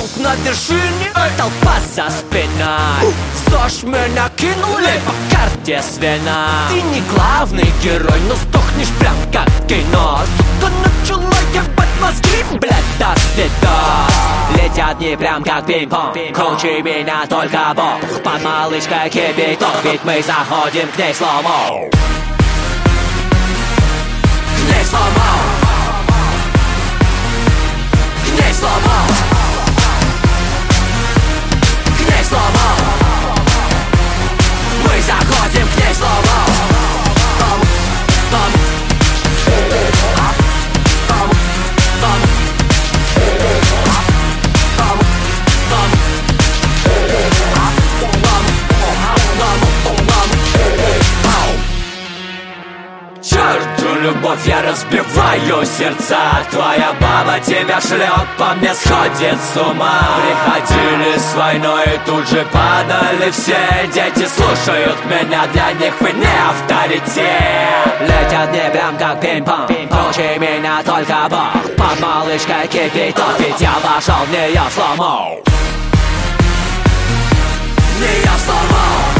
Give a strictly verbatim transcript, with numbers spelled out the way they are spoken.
Раунд на вершине, толпа за спиной. ЗОЖ мы накинули по карте свина. Ты не главный герой, но сдохнешь прям как кино. Сука, начала ебать мозги, блядь, до свидос. Летят дни прям как пинг-понг. Круче меня только Бог. Под малышкой кипяток, ведь мы заходим к ней сломо. К ней сломо. К ней сломо. К ней сломо. Мы заходим к ней сломо. Черту любовь, я разбиваю сердца. Твоя баба тебя шлет, по мне сходит с ума. Приходили с войной и тут же падали все. Дети слушают меня, для них вы не авторитет. Летят мне прям как пинг-понг. Круче меня только Бог. Под малышкой кипяток, ведь я вошел в нее сломо. В нее сломо.